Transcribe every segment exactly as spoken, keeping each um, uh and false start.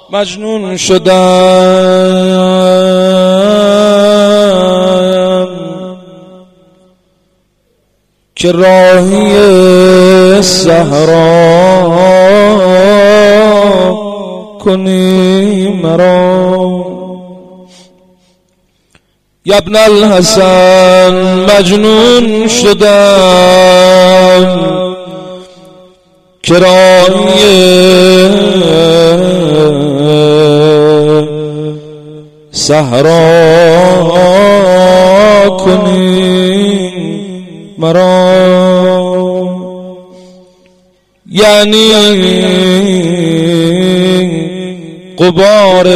مجنون شدم که راهی صحرا کنی مرا. یا ابن الحسن مجنون شدم که راهی صحرا کنی مرا. یعنی غبار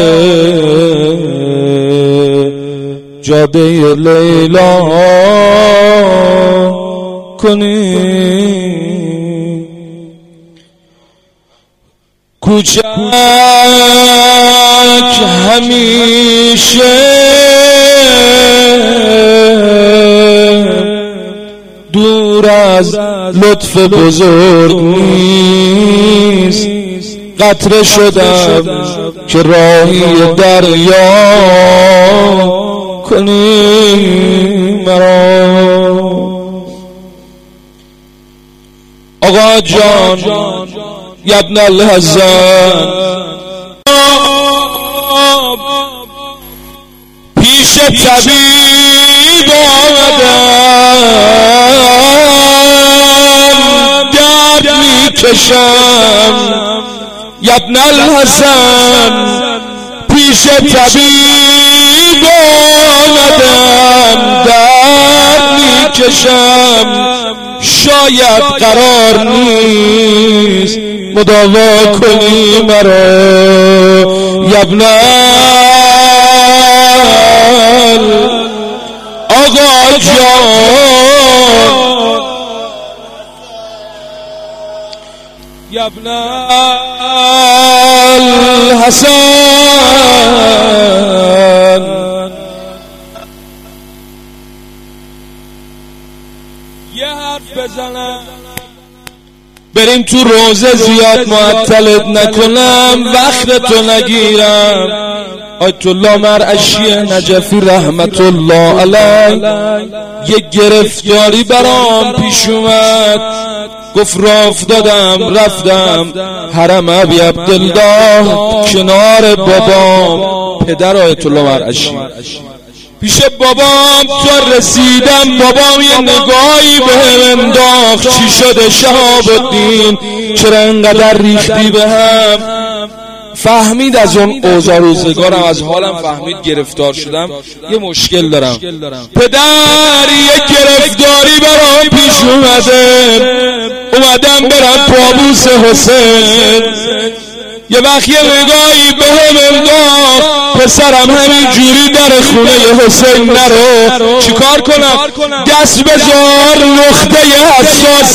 جاده لیلا کنی. کوچک همیشه دور از لطف بزرگ نیست. قطره شدم که راهی دریا کنی مرا. آقا جان یا ابن الحسن پیش طبیب آمدم درد میکشم. یا ابن الحسن پیش طبیب آمدم درد میکشم. شاید قرار نیست مداوا کنی مرا. یا ابن آقا جان یا ابن الحسن یه حرف بزنم بریم تو روزه، زیاد معطلت نکنم، وقت تو نگیرم. آیت الله مرعشی نجفی رحمت الله علیه یک گرفتاری برام پیش اومد، گفت راه افتادم رفتم حرم ابی عبدالله کنار بابام پدر آیت الله مرعشی. پیش بابام تو رسیدم، بابام یه نگاهی بهم انداخت. چی شده شهاب الدین؟ چرا انقدر ریختی بهم؟ فهمید از اون اوضاع روزگارم، از حالم فهمید گرفتار شدم، یه مشکل دارم. پدر یه گرفتاری برام پیش اومده، اومدم برم پابوس حسین. یه وقت یه نگاهی به هم انداخت، پسرم همین جوری در خونه حسین نرو. چیکار کنم؟ دست بذار نقطه حساس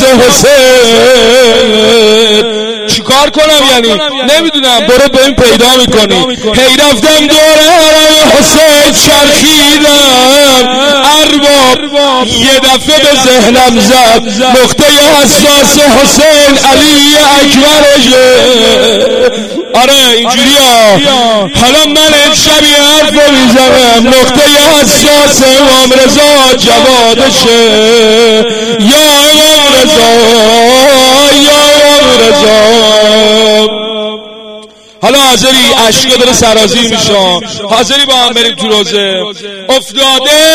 حسین. چیکار کنم یعنی؟ نمیدونم، برو به این پیدا میکنی. هی رفتم دور حرم حسین چرخیدم، ارباب یه دفعه به ذهنم زد نقطه حساس حسین علی اکبرشه. آره اینجوری ها. حالا من امشب یه حرف میزنم، نقطه حساس امام رضا جوادشه. یا امام رضا، یا امام رضا. حالا حاضری عشقا داره سرازی میشن، حاضری با هم بریم تو روزه. افتاده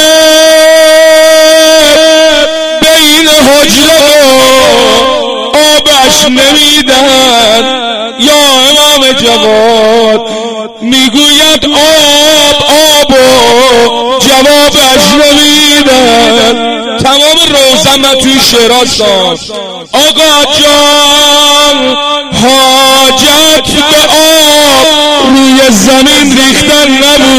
بین حجره آبش نمیدن. یا امام جواد میگوید آب آب و جوابش نمیدن. تمام روزه من توی شعراشم. آقا جان حاجت به آب روی زمین ریختن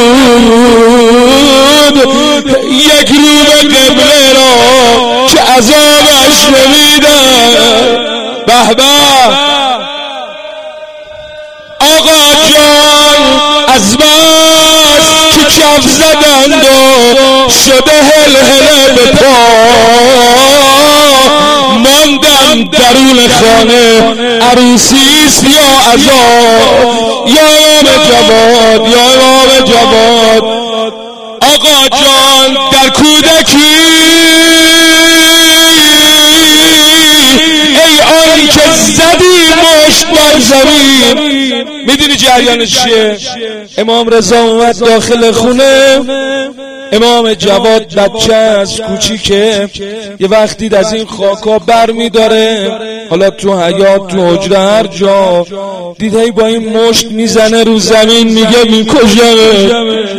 نبود، یک رو به قبله را که عذابش نمیدن. به به آقا جان از بس که کف زدند و شده هل هله به پا، ماندن هم درون خانه عروسیست یا عزا، یا امام جواد یا امام جواد. آقا جان در کودکی ای آن که زدی مشت بر زمین. میدونی جریانش چیه؟ امام رضا اومد داخل خونه، امام جواد بچه از کوچیکه، یه وقتی از این خاکا بر میداره، حالا تو حیات تو حجره هر جا دیده با این مشت میزنه رو زمین، میگه میکشمه.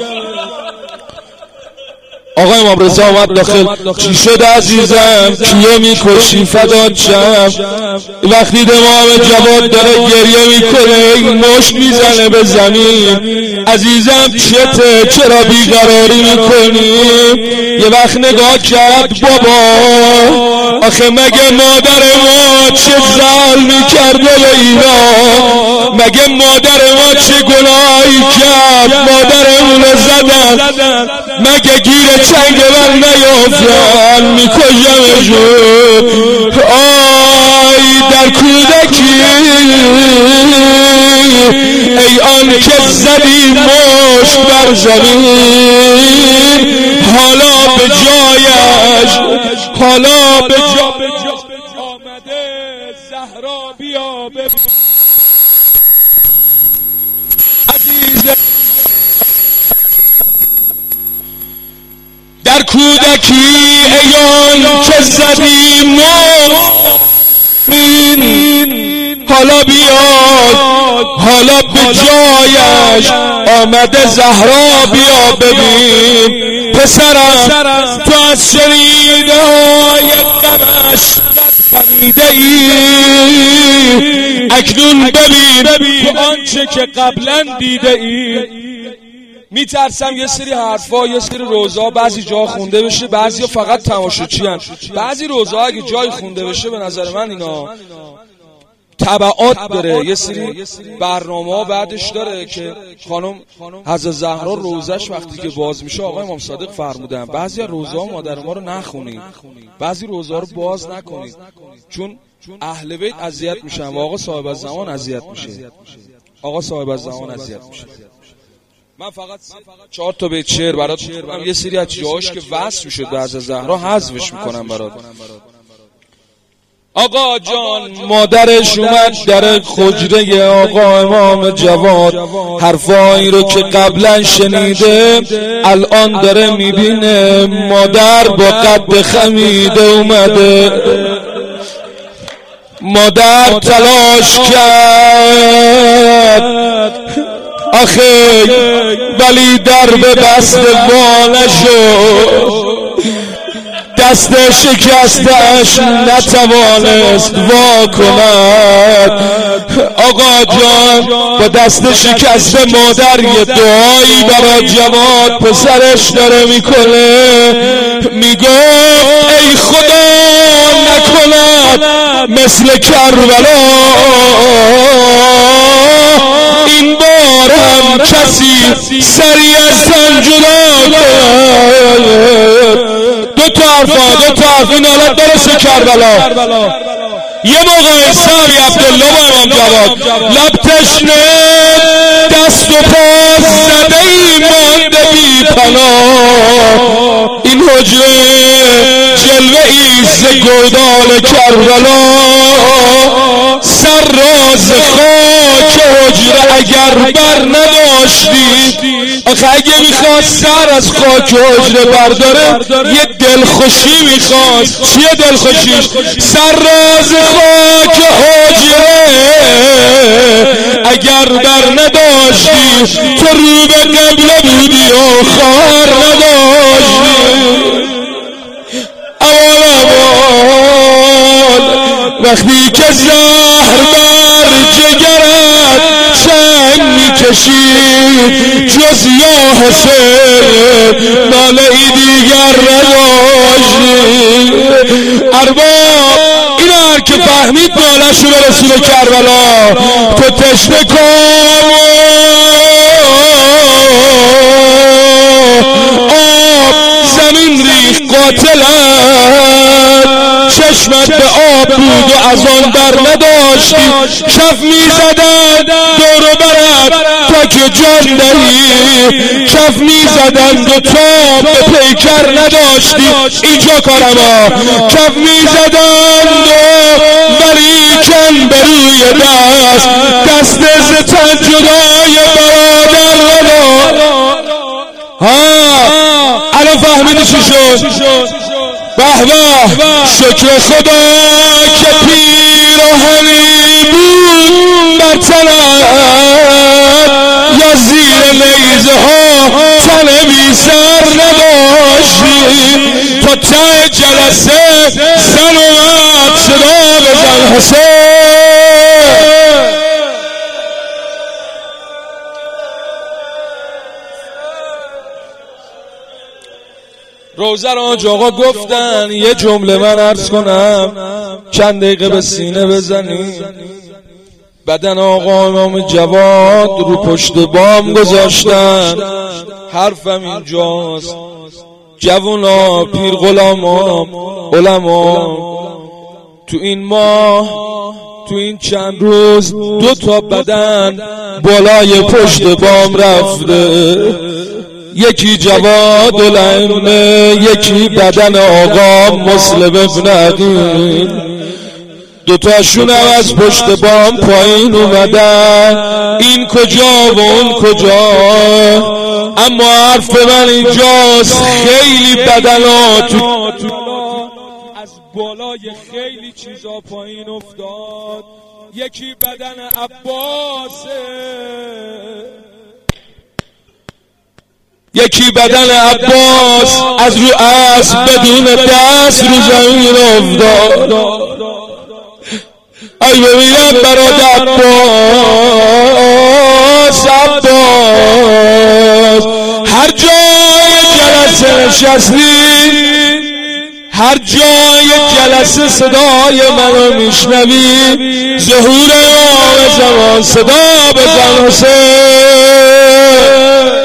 آقا امام رضا اومد داخل، چی شده عزیزم؟ کیه میکشی فدات شم؟ وقتی امام جواد داره گریه میکنه، این مشت میزنه به زمین، عزیزم چته؟ چرا بیقراری میکنی؟ یه وقت نگاه کرد، بابا آخه مگه مادر ما چه ظلمی کرده به اینا؟ مگه مادر ما چه گناهی کرد؟ مادرمونو زدن، مگه گیر چنگ من نیافتن؟ میکشمشون. آی در کودکی ای آن که زدی مشت بر زمین، حالا به جایش حالا به جا آمده زهرا بیا ببین. عزیز در کودکی ای آن که زدی مشت، حالا بیاد حالا به جایش آمده زهرا بیا ببین. پسرم تو از شنیده های غمش خمیده ای، اکنون ببین تو آنچه که قبلا دیده ای. میترسم یه سری حرفا یه سری روزا بعضی جا خونده بشه، بعضی فقط تماشاچی ان. بعضی روزا اگه جای خونده بشه به نظر من اینا تبعات داره، یه سری برنامه بعدش داره که خانم حضرت زهرا روزش وقتی که باز میشه، آقای امام صادق فرمودن بعضی روزا مادر ما رو نخونید، بعضی روزا رو باز نکنید، چون اهل بیت اذیت میشن و آقا صاحب الزمان اذیت میشه. آقا صاحب الزمان اذیت میشه. من فقط چهار تا بیت شعر برات میخونم، یه سری از جاهاش که وصل میشد به حضرت زهرا حذفش میکنم برات. آقا جان مادرش اومد در خجره آقا امام جواد، حرفایی رو که قبلا شنیده الان داره میبینه. مادر با قد خمیده اومده، مادر تلاش کرد آخه ولی در به بست وا نشد، دست شکستش نتوانست وا کند. آقا جان با دست شکست مادر یه دعایی برای جواد پسرش داره میکنه، میگفت ای خدا نکند مثل کربلا، این بار هم کسی سری از تن جدا کند. دو تا حرفا دو تا حرف این حالت درسته کربلا. یه موقع سامی عبدالله با امام جواد لب تشنه دست و پا زده ای مانده بی پناه، این حجره جلوه ای ز گودال کربلا، سر راز خاک حجره اگر بر نداشتی. آخه اگه میخواست سر از خاک حجره برداره یه دلخوشی میخواست. چیه دلخوشیش؟ سر راز خاک حجره اگر بر نداشتی، تو رو به قبله بودی و خواهر نداشتی. اول اول وقتی که زهر بر جگرت چنگ میکشید، جز یا حسین ناله ای دیگر نداشتی. ارباب این هر که فهمید ناله‌شو برسونه کربلا، تو تشنه کن آب زمین ریخ قاتلت، چه چشمت به آب بود و از آن بر نداشتی، کف میزدن دور و برت تا که جان دهی، کف میزدن دو تا به پیکر نداشتی. اینجا کارما کف میزدن ولیکن به روی دست دست ز تن جدای برادر نداشت. ها الان فهمیدی چی شد؟ به به شکر خدا که پیراهنی بود بر تنت، یا زیر نیزه ها تن بی سر نداشتی. تا ته جلسه زن اومد صدا بزن حسین. روزه را آج آقا گفتن یه جمله من عرض کنم، چند دقیقه به سینه بزنی. بدن آقا امام جواد رو پشت بام گذاشتن، حرفم اینجاست. جوونا، پیر غلاما، علما، تو این ماه، تو این چند روز دو تا بدن بالای پشت بام رفته، یکی جواد الائمه، یکی بدن آقا مسلم ابن عقیل. دوتاشون هم از پشت بام پایین اومدن، این کجا و اون کجا. اما حرف من اینجاست، خیلی بدنات از بالای خیلی چیزا پایین افتاد. یکی بدن عباسه، یکی بدن عباس از رو اسب بدون دست رو زمین افتاد. ای ببینم برادر عباس، عباس هر جای جلسه نشستی، هر جای جلسه صدای منو میشنوی، ظهور امام زمان صدا بزن حسین.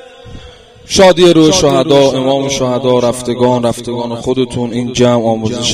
شادی روح شهدا، امام شهدا، رفتگان رفتگان خودتون این جمع آموزش